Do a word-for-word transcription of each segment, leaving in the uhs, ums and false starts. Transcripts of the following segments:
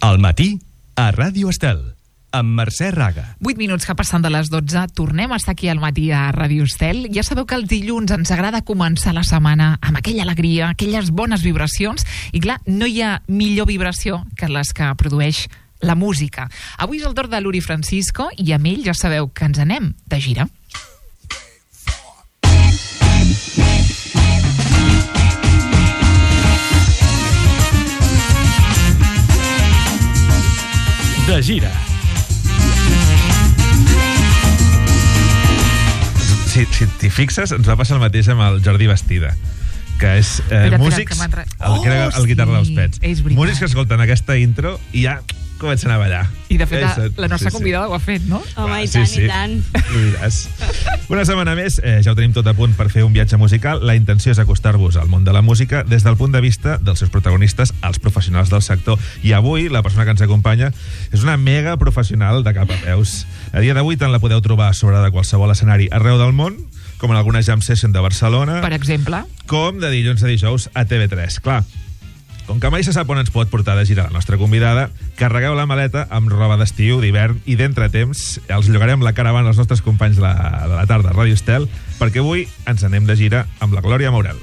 Al matí, a Ràdio Estel, amb Mercè Raga. vuit minuts que passen de les dotze, tornem a estar aquí al matí a Ràdio Estel. Ja sabeu que els dilluns ens agrada començar la setmana amb aquella alegria, aquelles bones vibracions, i clar, no hi ha millor vibració que les que produeix la música. Avui és el torn de l'Uri Francisco i amb ell ja sabeu que ens anem de gira. De gira. Si, si t'hi fixes, ens va passar el mateix amb el Jordi Bastida, que és eh, Espera, músics, espera, que el, que era oh, el guitarra dels sí, Pets. és veritat. Músics que escolten aquesta intro i ja comencen a ballar. I de fet, és, la nostra sí, convidada sí. ho ha fet, no? Home, i Sí, tant, sí. i tant. Ho diràs. Una setmana més, eh, ja ho tenim tot a punt per fer un viatge musical. La intenció és acostar-vos al món de la música des del punt de vista dels seus protagonistes, els professionals del sector. I avui, la persona que ens acompanya és una mega professional de cap a peus. A dia d'avui tant la podeu trobar sobre de qualsevol escenari arreu del món, com en alguna jam session de Barcelona, Per exemple, com de dilluns a dijous a T V tres. Clar, com que mai se sap on ens pot portar de gira la nostra convidada, carregueu la maleta amb roba d'estiu, d'hivern i d'entretemps. Els llogarem la caravana als nostres companys de la, de la tarda a Ràdio Estel, perquè avui ens anem de gira amb la Glòria Maurel.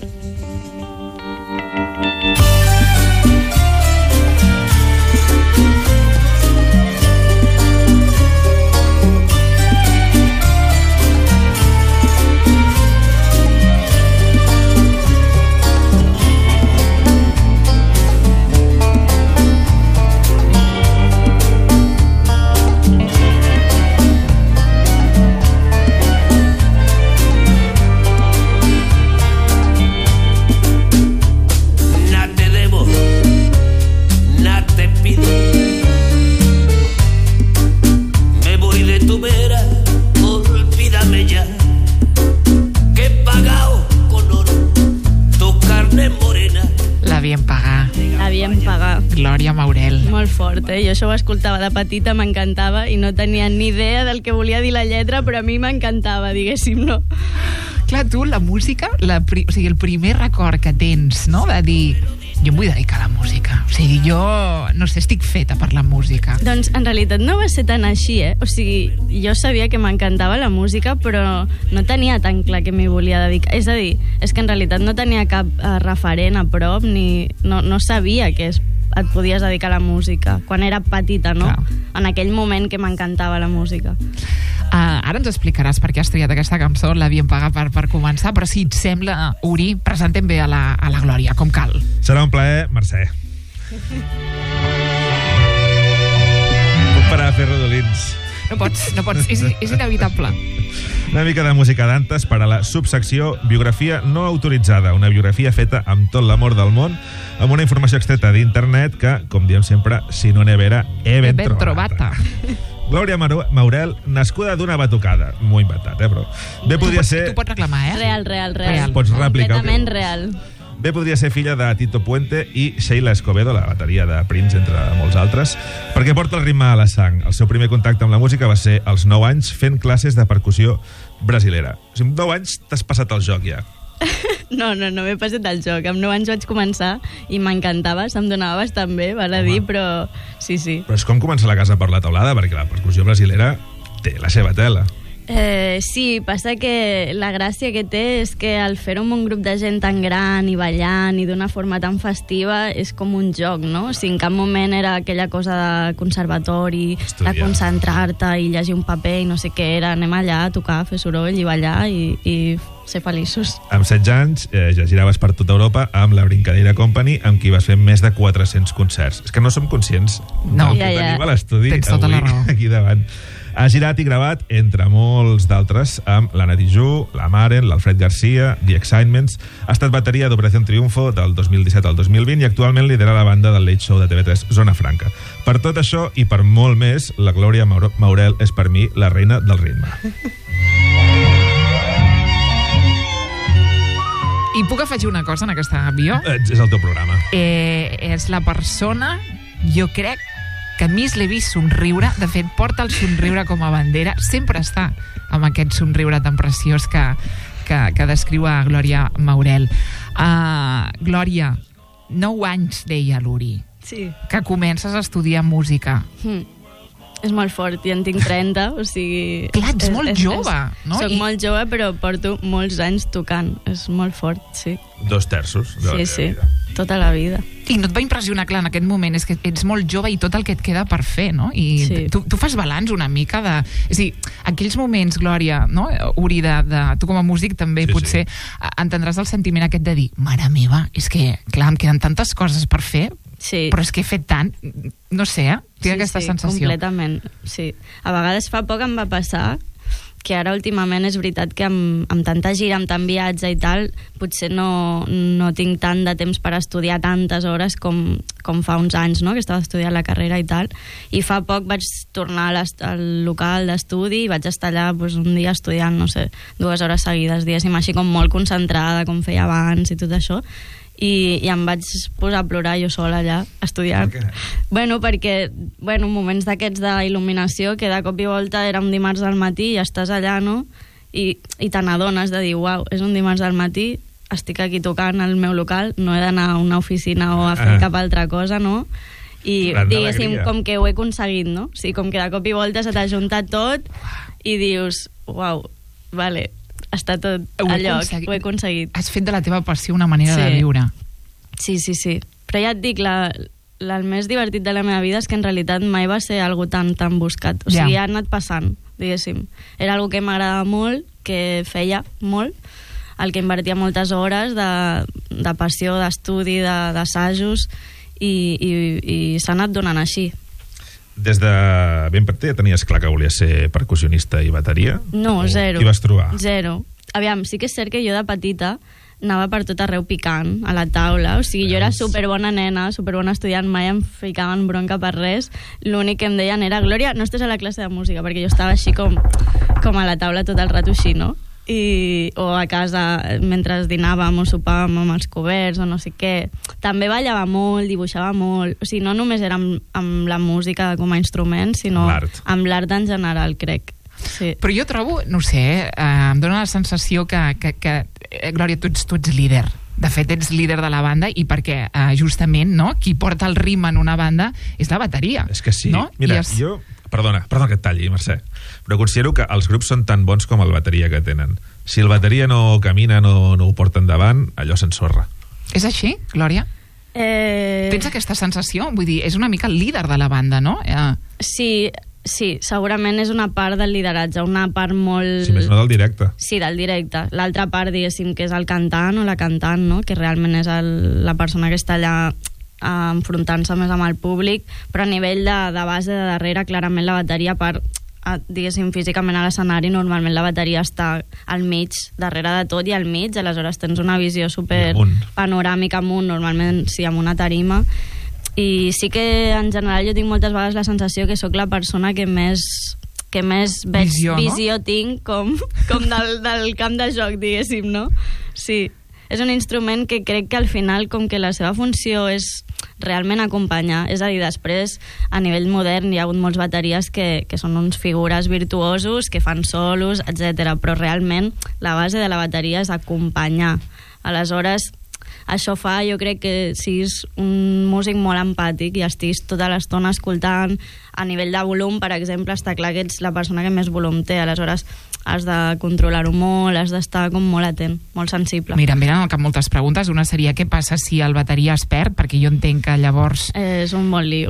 Glòria Maurel. Molt fort, eh? Jo això ho escoltava de petita, m'encantava i no tenia ni idea del que volia dir la lletra, però a mi m'encantava, diguéssim, no? Clar, tu, la música, la pri... o sigui, el primer record que tens, no?, de dir, jo em vull dedicar a la música. O sigui, jo, no sé, estic feta per la música. Doncs en realitat no va ser tan així, eh? O sigui, jo sabia que m'encantava la música, però no tenia tan clar que m'hi volia dedicar. És a dir, és que en realitat no tenia cap eh, referent a prop, ni no, no sabia que es et podies dedicar a la música, quan era petita, no? Clar. En aquell moment que m'encantava la música. Uh, ara ens explicaràs per què has triat aquesta cançó, l'havíem pagat per, per començar, però si et sembla, Uri, presentem bé a la, a la Glòria, com cal. Serà un plaer, Mercè. Puc parar a fer rodolins. No pots, no pots, és, és inevitable. Una mica de música d'antes per a la subsecció Biografia no autoritzada, una biografia feta amb tot l'amor del món, amb una informació extreta d'internet que, com diem sempre, si no n'he vera, he ben, ben trobata. trobata. Glòria Maurel, nascuda d'una batucada. M'ho he inventat, eh, però... Bé podria tu, pots, ser... tu pots reclamar, eh? Real, real, real. Real. Pots replicar. Completament real. Bé podria ser filla de Tito Puente i Sheila Escobedo, la bateria de Prince, entre molts altres, perquè porta el ritme a la sang. El seu primer contacte amb la música va ser als nou anys fent classes de percussió brasilera. O sigui, amb nou anys t'has passat el joc ja. No, no, no m'he passat el joc. Amb nou anys vaig començar i m'encantava, se'm donava bastant bé, val a dir, però sí, sí. Però és com començar la casa per la teulada, perquè la percussió brasilera té la seva tela. Eh, sí, passa que la gràcia que té és que al fer-ho amb un grup de gent tan gran i ballant i d'una forma tan festiva és com un joc, no? O sigui, en cap moment era aquella cosa de conservatori, Estudiar. de concentrar-te i llegir un paper i no sé què era, anem allà a tocar, fer soroll i ballar i, i ser feliços. Amb setze anys eh, ja giraves per tota Europa amb la Brincadeira Company, amb qui vas fer més de quatre-cents concerts. És que no som conscients No. del que Ja, ja. tenim a l'estudi Tens tota la avui raó. aquí davant. Ha girat i gravat, entre molts d'altres, amb l'Anna Tijoux, la Maren, l'Alfred Garcia, The Excitements. Ha estat bateria d'Operació Triunfo del dos mil disset al dos mil vint i actualment lidera la banda del Late Show de T V tres, Zona Franca. Per tot això i per molt més, la Glòria Maurel és per mi la reina del ritme. I puc afegir una cosa en aquesta bio? És el teu programa. Eh, és la persona, jo crec, que més l'he vist somriure. De fet, porta el somriure com a bandera. Sempre està amb aquest somriure tan preciós que, que, que descriu a Glòria Maurel. Uh, Glòria, nou anys, deia l'Uri. sí. que comences a estudiar música. Mm. És molt fort, i en tinc trenta, o sigui... Clar, ets molt és, jove, és, no? Soc I... molt jove, però porto molts anys tocant. És molt fort, sí. Dos terços de la sí, teva sí, vida. Tota la vida. I no et va impressionar, clar, en aquest moment, és que ets molt jove i tot el que et queda per fer, no? I sí. tu, tu fas balanç una mica de... És a dir, aquells moments, Glòria, no? Uri, de, de, tu com a músic també sí, potser sí. entendràs el sentiment aquest de dir, mare meva, és que, clar, em queden tantes coses per fer, sí. però és que he fet tant, no sé, eh? Tinc sí, aquesta sí, sensació. Completament, sí. A vegades fa poc em va passar que ara últimament és veritat que amb, amb tanta gira, amb tant viatge i tal, potser no, no tinc tant de temps per estudiar tantes hores com, com fa uns anys, no?, que estava estudiant la carrera i tal, i fa poc vaig tornar al local d'estudi i vaig estar allà pues, un dia estudiant, no sé, dues hores seguides, diguéssim, així com molt concentrada, com feia abans i tot això, i, i em vaig posar a plorar jo sola allà, estudiant. Per què? Bueno, perquè, bueno, moments d'aquests d'il·luminació, que de cop i volta era un dimarts al matí i estàs allà, no?, i, i te n'adones de dir, uau, és un dimarts al matí, estic aquí tocant al meu local, no he d'anar a una oficina o a fer ah. cap altra cosa, no?, i Gran diguéssim, alegria. com que ho he aconseguit, no? O sigui, com que de cop i volta se t'ha juntat tot i dius, uau, vale, està tot a lloc, ho he aconseguit. Has fet de la teva passió una manera sí. de viure. Sí, sí, sí. Però ja et dic, la, la, el més divertit de la meva vida és que en realitat mai va ser algo tan, tan buscat. O sigui, ja. ha anat passant, diguéssim. Era algo que m'agradava molt, que feia molt, el que invertia moltes hores de, de passió, d'estudi, de, d'assajos, i, i, i s'ha anat donant així. Des de ben petit ja tenies clar que volies ser percussionista i bateria? No, o zero. Qui vas trobar? Zero. Aviam, sí que és cert que jo de petita anava per tot arreu picant, a la taula. O sigui, jo era superbona nena, superbona estudiant, mai em ficaven bronca per res. L'únic que em deien era, Glòria, no estàs a la classe de música, perquè jo estava així com, com a la taula tot el rato així, no? I, o a casa mentre dinàvem o sopàvem amb els coberts o no sé què. També ballava molt, dibuixava molt, o sigui, no només era amb, amb la música com a instrument, sinó l'art. amb l'art en general, crec. Sí. Però jo trobo, no sé, eh, em dóna la sensació que, que, que eh, Glòria, tu ets, tu ets líder. De fet, ets líder de la banda, i perquè eh, justament, no?, qui porta el ritme en una banda és la bateria. És que sí. No? Mira, es... jo... Perdona, perdona que et talli, Mercè, però considero que els grups són tan bons com el bateria que tenen. Si el bateria no camina, no, no ho porta endavant, allò s'ensorra. És així, Glòria? Eh... Tens aquesta sensació? Vull dir, és una mica el líder de la banda, no? Eh... Sí, sí, segurament és una part del lideratge, una part molt... Si més no del directe. Sí, del directe. L'altra part, diguéssim, que és el cantant o la cantant, no?, que realment és el, la persona que està allà enfrontant-se més amb el públic, però a nivell de, de base de darrere, clarament la bateria, per, diguéssim, físicament a l'escenari, normalment la bateria està al mig, darrere de tot, i al mig, aleshores tens una visió super panoràmica amunt, normalment sí, amb una tarima, i sí que en general jo tinc moltes vegades la sensació que sóc la persona que més que més veig, visió, visió no? tinc com, com del, del camp de joc, diguéssim, no? Sí. És un instrument que crec que al final, com que la seva funció és realment acompanyar, és a dir, després a nivell modern hi ha hagut molts bateries que, que són uns figures virtuosos que fan solos, etcètera. Però realment la base de la bateria és acompanyar. Aleshores, això fa, jo crec, que siguis un músic molt empàtic i estiguis tota l'estona escoltant. A nivell de volum, per exemple, està clar que ets la persona que més volum té, aleshores has de controlar-ho molt, has d'estar com molt atent, molt sensible. Mira, em venen al cap moltes preguntes. Una seria, què passa si el bateria es perd? Perquè jo entenc que llavors... Eh, és un bon lío.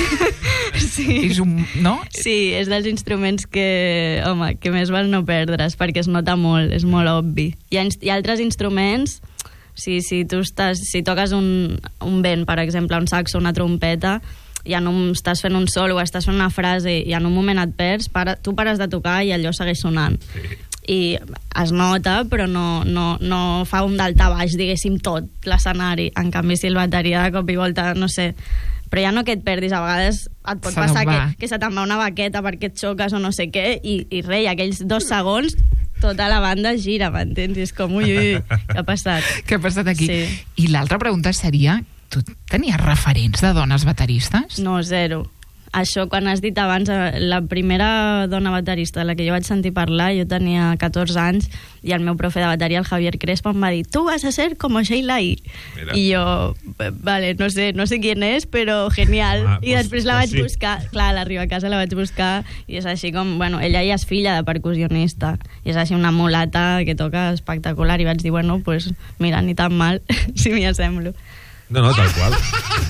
Sí. És un... no? Sí, és dels instruments que, home, que més val no perdre's, perquè es nota molt, és molt obvi. Hi ha, hi ha altres instruments, si, si tu estàs, si toques un, un vent, per exemple, un saxo, una trompeta, i en un, estàs fent un solo o estàs fent una frase i en un moment et perds, para, tu pares de tocar i allò segueix sonant. Sí. I es nota, però no, no, no fa un daltabaix, diguéssim, tot l'escenari. En canvi, si el bateria de cop i volta, no sé, però ja no que et perdis, a vegades et pot Se passar que, va. que se te'n va una baqueta perquè et xoques o no sé què, i, i rei, aquells dos segons tota la banda gira, m'entens? I és com, ui, ui, què ha passat? Què ha passat aquí? Sí. I l'altra pregunta seria, tu tenies referents de dones bateristes? No, zero. això, quan has dit abans, la primera dona baterista de la que jo vaig sentir parlar, jo tenia catorze anys, i el meu profe de bateria, el Javier Crespo, em va dir, tu vas a ser como Sheila I. Mira. I jo, vale, no sé, no sé quién és, però genial. Ah, I pues, després la vaig pues sí. buscar, clar, a l'arribar a casa la vaig buscar, i és així com, bueno, ella ja és filla de percussionista, i és així una mulata que toca espectacular, i vaig dir, bueno, pues mira, ni tan mal, si m'hi assemblo. No, no, tal qual.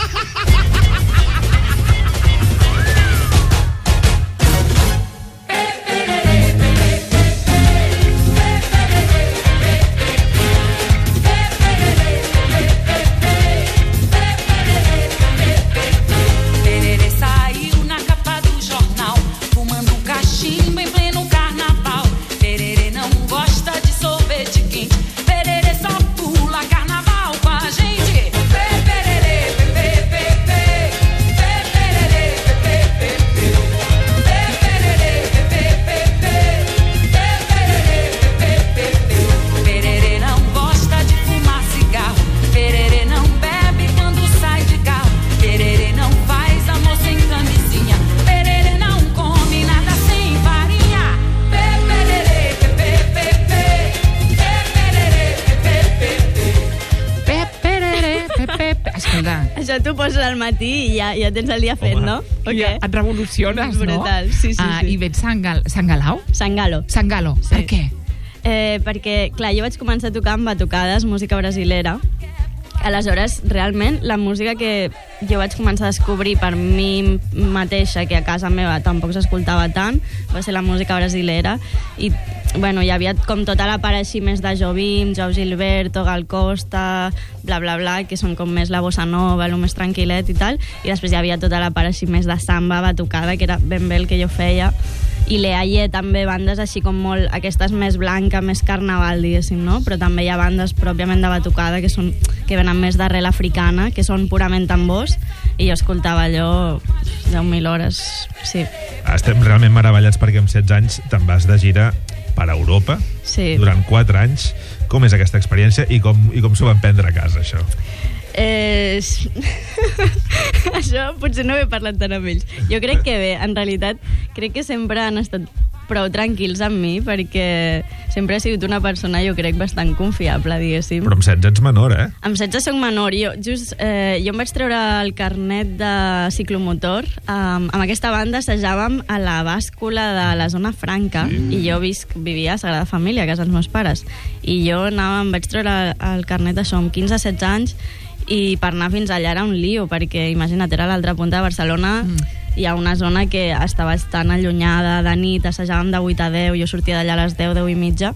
Això t'ho poses al matí i ja, ja tens el dia fet, home, no? Okay. Ja et revoluciones, no? Brutal, sí, sí, ah, sí. I vets Sangal, Sangalau? Sangalo. Sangalo, sí. Per què? Eh, perquè, clar, jo vaig començar a tocar amb batucades, música brasilera. Aleshores, realment, la música que jo vaig començar a descobrir per mi mateixa, que a casa meva tampoc s'escoltava tant, va ser la música brasilera. I, bueno, hi havia com tota la part així més de Jobim, João Gilberto, Gal Costa, bla, bla, bla, que són com més la bossa nova, el més tranquil·let i tal. I després hi havia tota la part així més de samba, batucada, que era ben bé el que jo feia. I l'Eaie també, bandes així com molt, aquestes més blanca, més carnaval, diguéssim, no? Però també hi ha bandes pròpiament de batucada que són que venen més d'arrel africana, que són purament tambors, i jo escoltava allò deu mil hores, sí. Estem realment meravellats perquè amb setze anys te'n vas de gira per Europa, sí. Durant quatre anys. Com és aquesta experiència i com, i com s'ho van prendre a casa, això? Eh... Això potser no he parlat tant amb ells. Jo crec que bé, en realitat crec que sempre han estat prou tranquils amb mi, perquè sempre he sigut una persona, jo crec, bastant confiable, diguéssim. Però amb setze ets menor, eh? Amb setze soc menor. Jo, just, eh, jo em vaig treure el carnet de ciclomotor. Um, amb aquesta banda assajàvem a la bàscula de la zona franca, sí. I jo visc, vivia a Sagrada Família, a casa dels meus pares. I jo anava, em vaig treure el carnet això amb quinze setze anys, i per anar fins allà era un lío, perquè imagina't, era a l'altra punta de Barcelona, mm. Hi ha una zona que està bastant allunyada, de nit, assajàvem de vuit a deu, jo sortia d'allà a les deu, deu i mitja,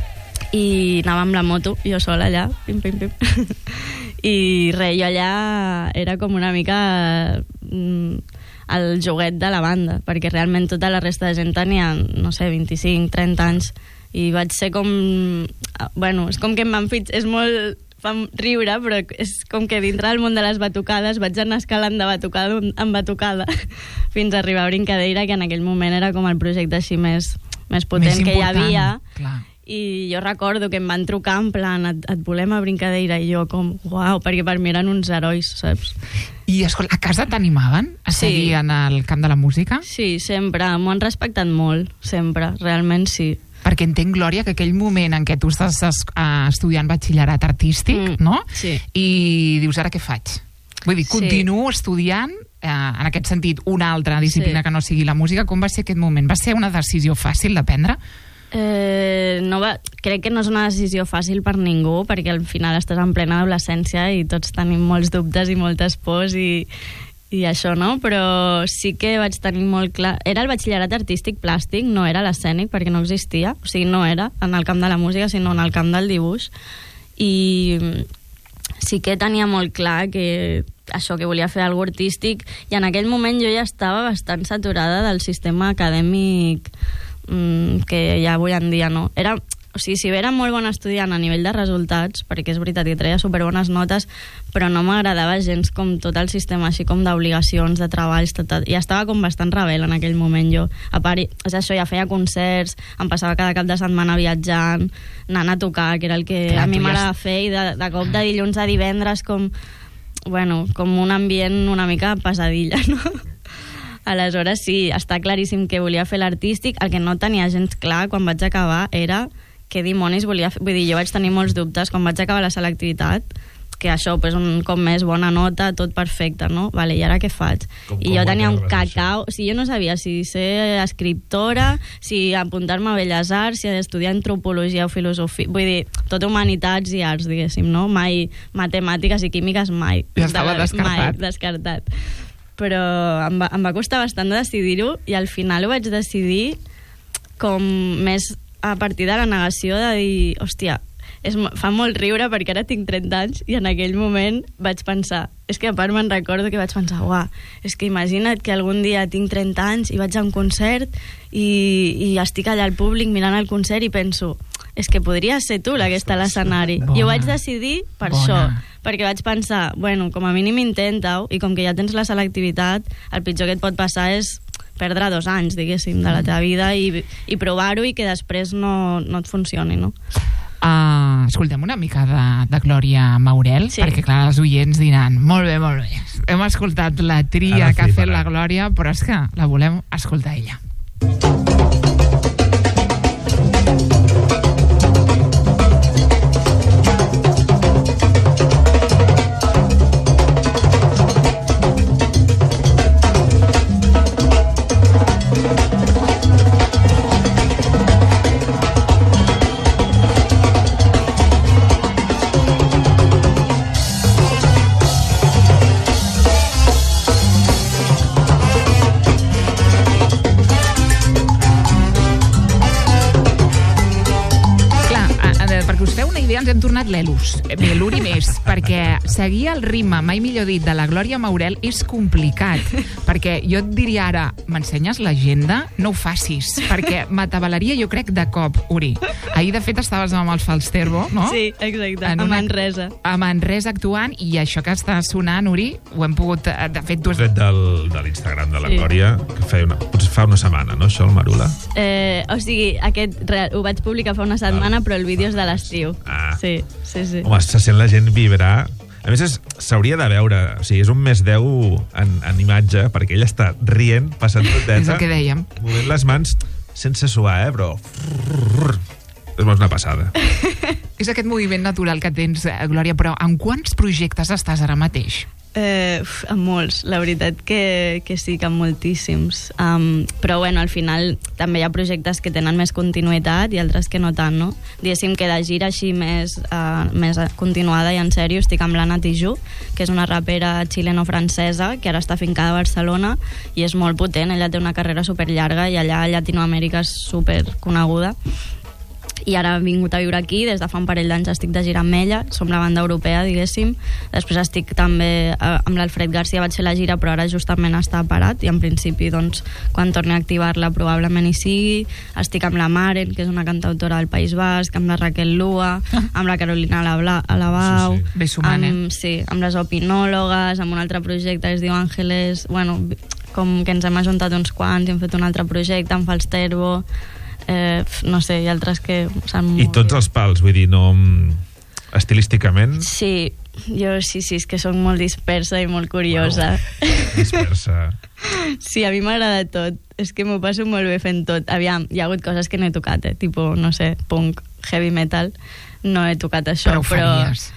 i anava amb la moto, jo sola allà, pim, pim, pim. I res, jo allà era com una mica mm, el joguet de la banda, perquè realment tota la resta de gent tenia, no sé, vint-i-cinc, trenta anys, i vaig ser com... Bueno, és com que em van fitxar, és molt... fa riure, però és com que dintre del món de les batucades vaig anar escalant de batucada en batucada fins a arribar a Brincadeira, que en aquell moment era com el projecte així més, més potent més que hi havia. Clar. I jo recordo que em van trucar en plan, et, et volem a Brincadeira, i jo com, uau, perquè per mi eren uns herois, saps? I escolta, a casa t'animaven a seguir sí. En el camp de la música? Sí, sempre, m'ho han respectat molt, sempre, realment sí. Perquè entenc, Glòria, que aquell moment en què tu estàs estudiant batxillerat artístic, mm, no? Sí. I dius, ara què faig? Vull dir, continuo sí. estudiant, eh, en aquest sentit, una altra disciplina sí. que no sigui la música. Com va ser aquest moment? Va ser una decisió fàcil de prendre? Eh, no va, crec que no és una decisió fàcil per ningú, perquè al final estàs en plena adolescència i tots tenim molts dubtes i moltes pors i... i això, no? Però sí que vaig tenir molt clar... Era el batxillerat artístic plàstic, no era l'escènic, perquè no existia. O sigui, no era en el camp de la música, sinó en el camp del dibuix. I sí que tenia molt clar que això, que volia fer alguna cosa artístic, i en aquell moment jo ja estava bastant saturada del sistema acadèmic mmm, que hi ha avui en dia, no? Era... O sigui, si bé era molt bon estudiant a nivell de resultats, perquè és veritat que treia superbones notes, però no m'agradava gens com tot el sistema així com d'obligacions, de treballs, tot, tot. I estava com bastant rebel en aquell moment jo. A part, és això, ja feia concerts, em passava cada cap de setmana viatjant, anant a tocar, que era el que clar, a mi m'agrada has... fer, i de, de cop de dilluns a divendres com, bueno, com un ambient una mica pesadilla, no? Aleshores, sí, està claríssim que volia fer l'artístic. El que no tenia gens clar quan vaig acabar era què dimonis volia fer. Vull dir, jo vaig tenir molts dubtes quan vaig acabar la selectivitat, que això, pues, un cop més, bona nota, tot perfecte, no? Vale, i ara què faig? Com, I com jo tenia un això? cacau... O sigui, jo no sabia si ser escriptora, si apuntar-me a Belles Arts, si estudiar antropologia o filosofia... Vull dir, tot humanitats i arts, diguéssim, no? Mai matemàtiques i químiques, mai. Ja estava descartat. Mai, descartat. Però em va, em va costar bastant de decidir-ho i al final ho vaig decidir com més a partir de la negació de dir, hòstia, és, fa molt riure perquè ara tinc trenta anys i en aquell moment vaig pensar, és que a part me'n recordo que vaig pensar, uah, és que imagina't que algun dia tinc trenta anys i vaig a un concert i, i estic allà al públic mirant el concert i penso, és que podria ser tu la que està a l'escenari. I ho vaig decidir per Bona. això, perquè vaig pensar, bueno, com a mínim intenta-ho, i com que ja tens la selectivitat, el pitjor que et pot passar és perdre dos anys, diguéssim, de la teva vida i, i provar-ho i que després no, no et funcioni, no? Uh, escoltem una mica de, de Glòria Maurel, Sí. perquè clar, els oients diran, molt bé, molt bé, hem escoltat la tria Ara que ha fet fliparà. la Glòria, però és que la volem escoltar ella. Ens hem tornat l'Elus, bé, l'Uri més, perquè seguir el ritme, mai millor dit, de la Glòria Maurel és complicat, perquè jo et diria ara, m'ensenyes l'agenda? No ho facis, perquè m'atabalaria jo crec de cop, Uri. Ahir, de fet, estaves amb els Falsterbo, no? Sí, exacte, En a una- Manresa. A Manresa actuant, i això que està sonant, Uri, ho hem pogut... eh, De fet, tu has... Tret del, de l'Instagram de la Sí. Glòria, que feia una, potser fa una setmana, no, això, el Marula? Eh, o sigui, aquest re- ho vaig publicar fa una setmana, però el vídeo és de l'estiu. Ah. Sí, sí, sí. Home, se sent la gent vibrar. A més, és- s'hauria de veure, o sigui, és un més deu en, en imatge, perquè ella està rient, passant toteta, És el que dèiem. movent les mans sense suar, eh, però... És una passada. És aquest moviment natural que tens, eh, Glòria, però en quants projectes estàs ara mateix? Eh, uf, amb molts, la veritat que, que sí, que amb moltíssims. Um, però bueno, al final també hi ha projectes que tenen més continuïtat i altres que no tant, no? Diguéssim que de gira així més, uh, més continuada i en sèrio estic amb l'Anna Tijoux, que és una rapera xileno-francesa que ara està fincada a Barcelona i és molt potent, ella té una carrera superllarga i allà a Llatinoamèrica és superconeguda. I ara ha vingut a viure aquí, des de fa un parell d'anys estic de gira amb ella, som la banda europea, diguéssim. Després estic també eh, amb l'Alfred Garcia, vaig fer la gira, però ara justament està parat, i en principi, doncs, quan torni a activar-la probablement hi sigui. Estic amb la Maren, que és una cantautora del País Basc, amb la Raquel Lua, amb la Carolina Alabla- Alabau, Sí, sí. Bé sumant, eh? amb, sí, amb les opinòlogues, amb un altre projecte que es diu Àngeles, bueno, com que ens hem ajuntat uns quants i hem fet un altre projecte amb Falsterbo, eh, no sé, i altres que s'han I tots els pals, vull dir, no... Estilísticament, Sí, jo sí, sí, és que soc molt dispersa i molt curiosa. dispersa. Sí, a mi m'agrada tot. És que m'ho passo molt bé fent tot. Aviam, hi ha hagut coses que no he tocat, eh? Tipo, no sé, punk, heavy metal. No he tocat això, Però ho faries.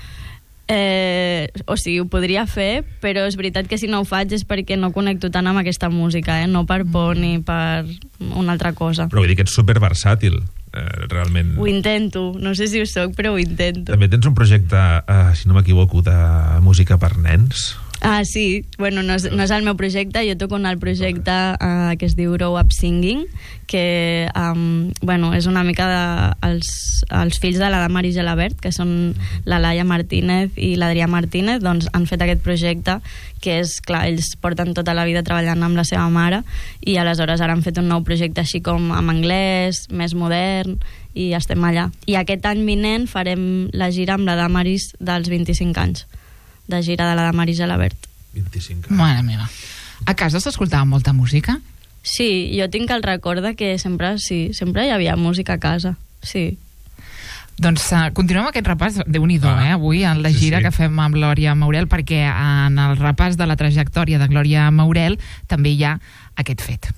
Eh, o sigui, ho podria fer, però és veritat que si no ho faig és perquè no connecto tant amb aquesta música, eh? No per por ni per una altra cosa. Però vull dir que ets superversàtil, eh, realment. Ho intento, no sé si ho soc, però ho intento. També tens un projecte, eh, si no m'equivoco, de música per nens. Ah, sí. Bueno, no és, no és el meu projecte, jo toco en el projecte uh, que es diu Grow Up Singing, que um, bueno, és una mica de, els, els fills de la Damaris Gelabert, que són la Laia Martínez i l'Adrià Martínez, doncs han fet aquest projecte que és, clar, ells porten tota la vida treballant amb la seva mare i aleshores ara han fet un nou projecte així com en anglès, més modern, i estem allà. I aquest any vinent farem la gira amb la Damaris dels vint-i-cinc anys, de gira de la Damaris Gelabert. vint-i-cinc anys. Mare meva. A casa s'escoltava molta música? Sí, jo tinc el record de que sempre, sí, sempre hi havia música a casa, sí. Doncs uh, continuem aquest repàs, Déu-n'hi-do, ah, eh, avui, en la gira sí, sí. que fem amb Glòria Maurel, perquè en el repàs de la trajectòria de Glòria Maurel també hi ha aquest fet.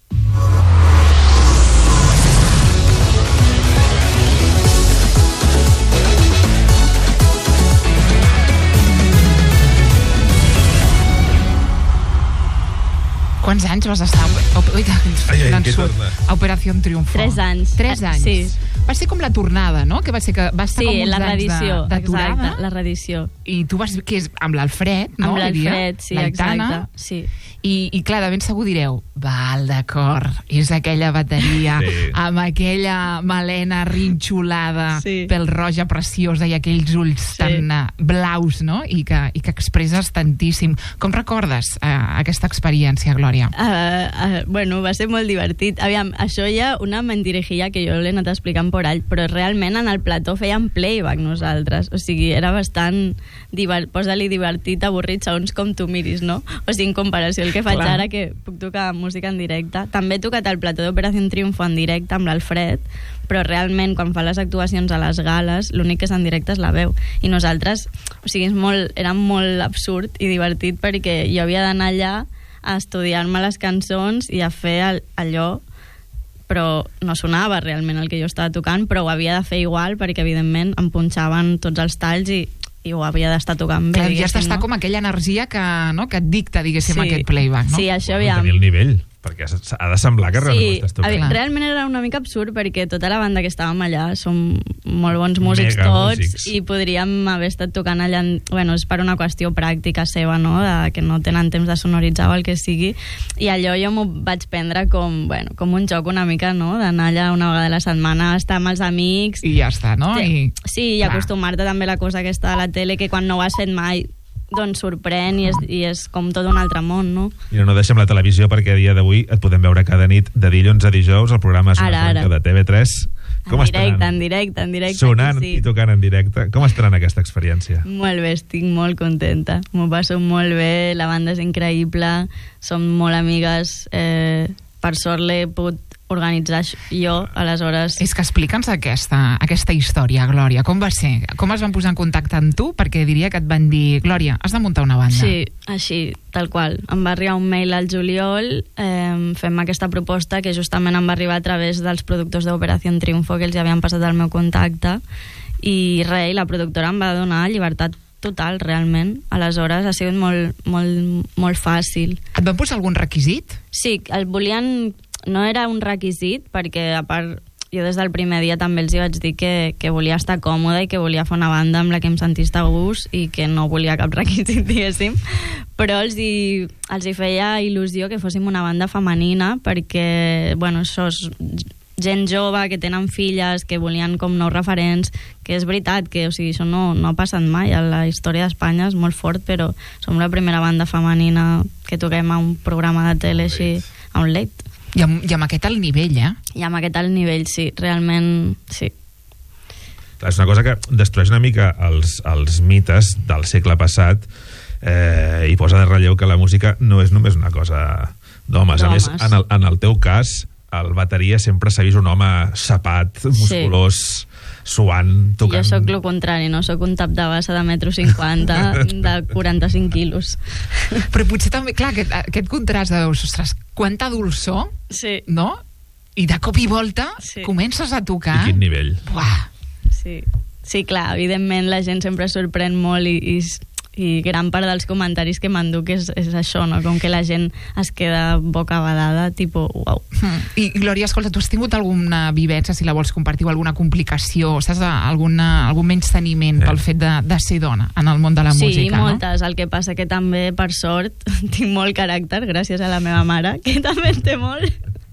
Quants anys vas estar a, oi, ai, ai, que torna. a Operació Triunfo? Tres anys. Tres anys. Sí. Va ser com la tornada, no? Que va ser que va estar Sí, com uns la reedició, anys d'aturada. exacte, la reedició. I tu vas, que és amb l'Alfred, no? Amb l'Alfred, sí, l'Aitana. exacte. Sí. I, I clar, de ben segur direu, val, d'acord, és aquella bateria Sí. amb aquella melena rinxolada, Sí. pèl roja preciosa i aquells ulls Sí. tan uh, blaus, no? I que, i que expresses tantíssim. Com recordes uh, aquesta experiència, Glòria? Uh, uh, bueno, va ser molt divertit. Aviam, això hi ha una mentirejilla que jo l'he anat explicant por all, però realment en el plató fèiem playback nosaltres. O sigui, era bastant... Diver... Posa-li divertit, avorrit, segons com tu miris, no? O sigui, en comparació al que faig Clar. ara, que puc tocar música en directe. També he tocat el plató d'Operació Triunfo en directe amb l'Alfred, però realment quan fa les actuacions a les gales l'únic que és en directe és la veu, i nosaltres, o sigui, és molt, era molt absurd i divertit perquè jo havia d'anar allà a estudiar-me les cançons i a fer el, allò, però no sonava realment el que jo estava tocant, però ho havia de fer igual perquè evidentment em punxaven tots els talls i, i ho havia d'estar tocant bé. Clar, ja has d'estar no? com aquella energia que, no, que et dicta, diguéssim, Sí. aquest playback, no? Sí, això Bueno, aviam. tenir el nivell, perquè ha de semblar que realment ho Sí, estàs tocant. avi- Clar. realment era una mica absurd perquè tota la banda que estàvem allà som molt bons músics Mega tots músics. i podríem haver estat tocant allà en, bueno, és per una qüestió pràctica seva, no? De, que no tenen temps de sonoritzar o el que sigui, i allò jo m'ho vaig prendre com, bueno, com un joc una mica, no? D'anar allà una vegada a la setmana, estar amb els amics. I ja està, no? I... Sí, i Clar. acostumar-te també a la cosa aquesta de la tele, que quan no ho has fet mai doncs sorprèn i és, i és com tot un altre món, no? Mira, no deixem la televisió perquè a dia d'avui et podem veure cada nit de dilluns a dijous al programa Zona Ara, Franca ara. de T V tres. Com En directe, estaran? en directe, en directe. Sonant aquí sí. i tocant en directe. Com estaran aquesta experiència? Molt bé, estic molt contenta. M'ho passo molt bé, la banda és increïble, som molt amigues, eh, per sort l'he pogut organitzar jo, aleshores... És que explica'ns aquesta, aquesta història, Glòria. Com va ser? Com es van posar en contacte amb tu? Perquè diria que et van dir, Glòria, has de muntar una banda. Sí, així, tal qual. Em va arribar un mail al juliol, eh, fem aquesta proposta que justament em va arribar a través dels productors d'Operació Triunfo, que els havien passat el meu contacte, i res, i la productora em va donar llibertat total, realment. Aleshores ha sigut molt, molt, molt fàcil. Et van posar algun requisit? Sí, el volien... No era un requisit, perquè a part jo des del primer dia també els hi vaig dir que, que volia estar còmoda i que volia fer una banda amb la que em sentís de gust i que no volia cap requisit, diguéssim, però els hi, els hi feia il·lusió que fóssim una banda femenina perquè, bueno, això és gent jove que tenen filles, que volien com nous referents, que és veritat que, o sigui, això no, no ha passat mai a la història d'Espanya, és molt fort, però som la primera banda femenina que toquem a un programa de tele així, a un late. I amb, i amb aquest alt nivell, eh? I amb aquest alt nivell, sí, realment, sí. Clar, és una cosa que destrueix una mica els, els mites del segle passat eh, i posa de relleu que la música no és només una cosa d'homes. A més, D'homes. en el, en el teu cas, el bateria sempre s'ha vist un home sapat, musculós, sí. suant, tocant... Jo sóc el contrari, no sóc un tap de bassa de metro cinquanta de quaranta-cinc quilos. Però potser també, clar, aquest, aquest contrast de veus, ostres, quanta dolçor, Sí, no? I de cop i volta Sí. comences a tocar... I quin nivell. Buah. sí. Sí, clar, evidentment la gent sempre es sorprèn molt i, i, i gran part dels comentaris que m'enduc és, és això, no? Com que la gent es queda bocabadada, tipus, uau. Mm. I, Glòria, escolta, tu has tingut alguna vivència, si la vols compartir, o alguna complicació, saps, alguna, algun menysteniment Eh. pel fet de, de ser dona en el món de la Sí, música, moltes. El que passa que també, per sort, tinc molt caràcter, gràcies a la meva mare, que també en té molt.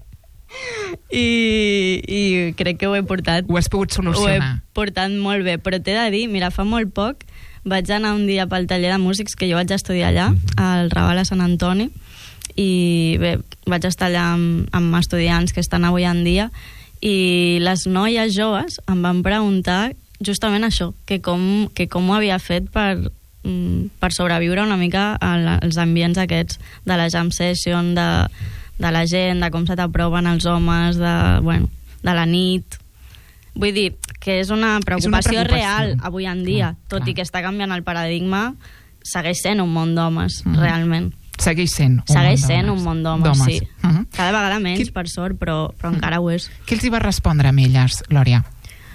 I, i crec que ho he portat no? Ho has pogut ho he solucionar. portat molt bé, però t'he de dir, mira, fa molt poc vaig anar un dia pel taller de músics que jo vaig estudiar allà, al Raval a Sant Antoni, i bé, vaig estar allà amb, amb estudiants que estan avui en dia, i les noies joves em van preguntar justament això, que com, que com ho havia fet per, mm, per sobreviure una mica als ambients aquests de la jam session, de, de la gent, de com se t'aproven els homes, de, bueno, de la nit. Vull dir que és una preocupació, és una preocupació. real avui en dia, clar, tot clar. I que està canviant el paradigma, segueix sent un món d'homes, mm. realment. Segueix sent un segueix món sent un món d'homes, sí. Uh -huh. Cada vegada menys, qui... per sort, però, però encara ho és. Qui els hi va respondre amb elles, Glòria?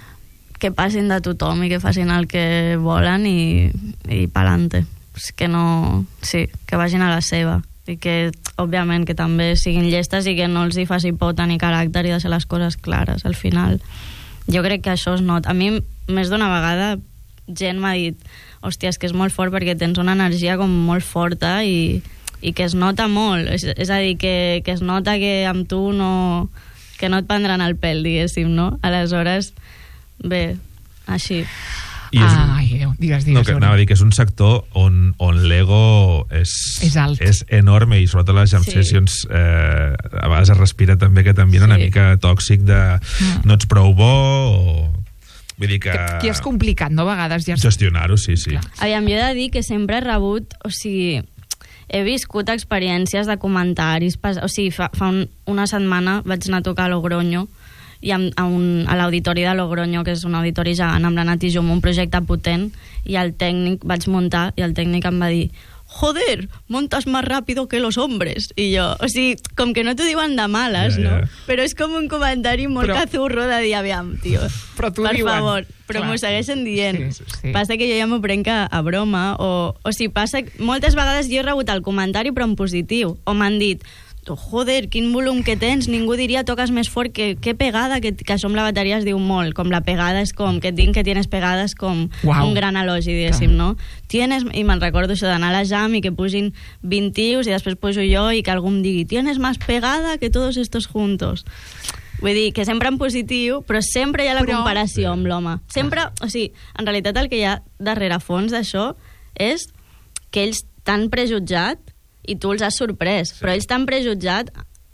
Que passin de tothom i que facin el que volen i, i pa'lante. És que no... Sí, que vagin a la seva. I que, òbviament, que també siguin llestes i que no els hi faci por tenir caràcter i deixar les coses clares. Al final, jo crec que això es nota. A mi, més d'una vegada, gent m'ha dit hòstia, és que és molt fort perquè tens una energia com molt forta i, i que es nota molt. És, és a dir, que, que es nota que amb tu no... que no et prendran el pèl, diguéssim, no? Aleshores, bé, així... I és un... Ai, Déu, digues, digues. No, que anava a dir que és un sector on, on l'ego és, és, alt. és enorme i sobretot les jam sessions sí. eh, a vegades es respira també que també sí. una mica tòxic de mm. no ets prou bo o... Vull dir que... que... Que és complicat, no? A vegades ja... Gestionar-ho, sí, sí. Clar. Aviam, jo he de dir que sempre he rebut, o sigui, he viscut experiències de comentaris, o sigui, fa, fa un, una setmana vaig anar a tocar a Logroño i a, a, un, a l'auditori de Logroño, que és un auditori gegant, amb la Nati Jum, un projecte potent, i el tècnic, vaig muntar, i el tècnic em va dir joder, montas más rápido que los hombres. I jo, o sigui, com que no t'ho diuen de males, yeah, yeah. no? Però és com un comentari molt però... cazurro de dir, aviam, tio, per diuen. favor, però m'ho segueixen dient. Sí, sí. Passa que jo ja m'ho prenc a, a broma, o, o sigui, passa... Moltes vegades jo he rebut el comentari, però en positiu, o m'han dit joder, quin volum que tens, ningú diria toques més fort, que, que pegada, que, que això amb la bateria es diu molt, com la pegada és com, que et diguin que tienes pegada és com wow. un gran elogi, diguéssim, no? Tienes, i me'n recordo això d'anar a la jam i que pugin vint tios i després pujo jo i que algú em digui tienes más pegada que todos estos juntos. Vull dir, que sempre en positiu, però sempre hi ha la però... comparació amb l'home. Sempre, o sigui, en realitat el que hi ha darrere fons d'això és que ells t'han prejutjat i tu els has sorprès, sí. però ells t'han prejutjat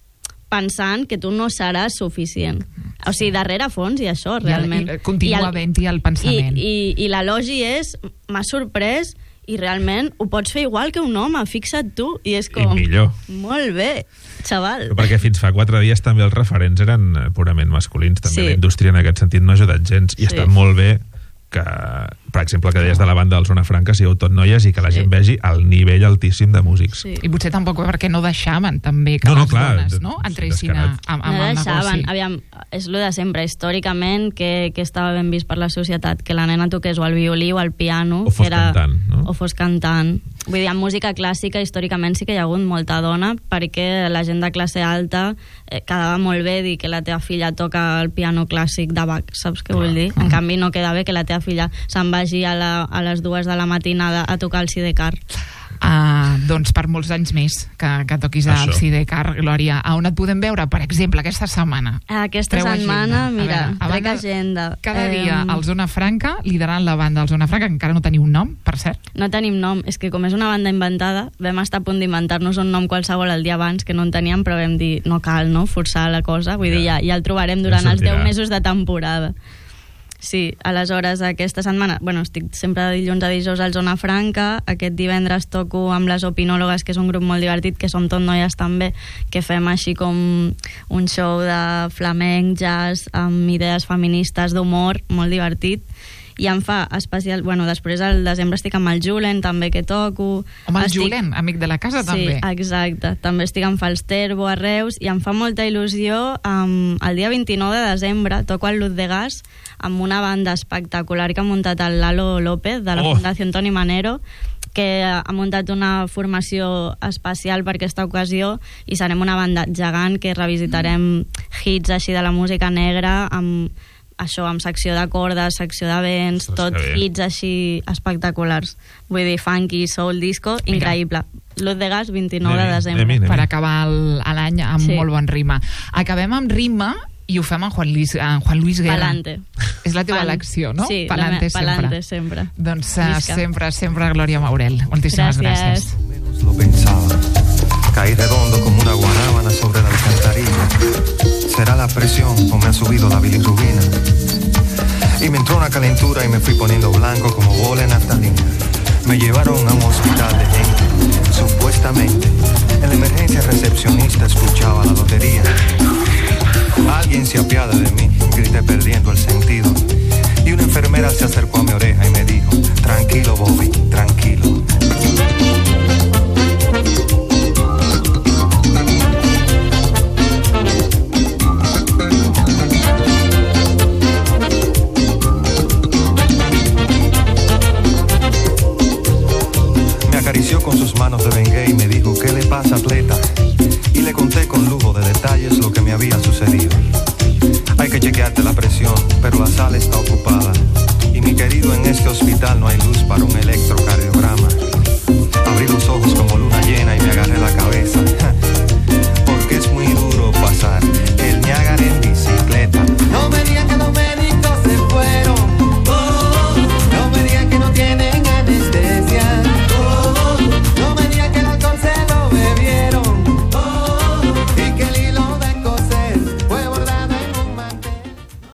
pensant que tu no seràs suficient. O sigui, darrere fons i això, realment. I, i, continua havent-hi el pensament. I, i, i l'elogi és, m'ha sorprès i realment ho pots fer igual que un home, fixa't tu. I és com... I millor. Molt bé, xaval. Però perquè fins fa quatre dies també els referents eren purament masculins. També sí. la indústria en aquest sentit no ha ajudat gens. I sí. està molt bé que, per exemple, que deies de la banda del Zona Franca sigueu tot noies i que la gent sí. vegi el nivell altíssim de músics. Sí. I potser tampoc perquè no deixaven també que no, no, les clar, dones no? entressin a, a, a, no el deixaven. negoci. Aviam, és el de sempre, històricament, que, que estava ben vist per la societat, que la nena toqués o el violí o el piano. O fos era, cantant, no? O fos cantant. Vull dir, en música clàssica, històricament sí que hi ha hagut molta dona, perquè la gent de classe alta eh, quedava molt bé dir que la teva filla toca el piano clàssic de Bach, saps què vull dir? En canvi, no queda bé que la teva filla se'n vagi a, la, a les dues de la matinada a tocar el sidecar. Uh, doncs per molts anys més que, que toquis el sidecar, Glòria. A on et podem veure, per exemple, aquesta setmana? Aquesta Treu setmana, agenda. Mira, veure, trec agenda. Cada eh, dia al Zona Franca, liderant la banda al Zona Franca, que encara no teniu un nom, per cert. No tenim nom, és que com és una banda inventada, vam estar a punt d'inventar-nos un nom qualsevol el dia abans, que no en teníem, però vam dir, no cal, no?, forçar la cosa. Vull ja. dir, ja, ja el trobarem durant ja els deu mesos de temporada. Sí, aleshores aquesta setmana, bueno, estic sempre de dilluns a dijous al Zona Franca, aquest divendres toco amb les Opinòlogues, que és un grup molt divertit, que som tot noies també, que fem així com un show de flamenc, jazz, amb idees feministes, d'humor, molt divertit. I em fa especial... Bueno, després al desembre estic amb el Julen, també, que toco. Home, el estic... Julen, amic de la casa, sí, també. Sí, exacte. També estic amb Falsterbo, a Reus, i em fa molta il·lusió. Um, el dia vint-i-nou de desembre toco al Luz de Gas amb una banda espectacular que ha muntat el Lalo López, de la oh. Fundació Antoni Manero, que ha muntat una formació especial per aquesta ocasió, i serem una banda gegant que revisitarem hits així de la música negra, amb això, amb secció de cordes, secció de vents, tot hits així espectaculars. Vull dir, funky, soul, disco, increïble. Luz de Gas, vint-i-nou de desembre. Per acabar l'any amb sí. molt bon ritme. Acabem amb ritme i ho fem amb Juan Luis, uh, Juan Luis Guerra. Palante. És la teva Pan. elecció, no? Sí, Palante, me, Palante sempre. sempre. Doncs uh, sempre, sempre Glòria Maurel. Moltíssimes gràcies. gràcies. Lo pensaba. Caí redondo como una guanábana sobre la alcantarilla. ¿Será la presión o me ha subido la bilirrubina? Y me entró una calentura y me fui poniendo blanco como bola en naftalina. Me llevaron a un hospital de gente, supuestamente. En la emergencia recepcionista escuchaba la lotería. Alguien se apiada de mí, grité perdiendo el sentido. conté con lujo de detalles lo que me había sucedido. Hay que chequearte la presión, pero la sala está ocupada. Y mi querido, en este hospital no hay luz para un electrocardiograma. Abrí los ojos como luna llena y me agarré la cabeza.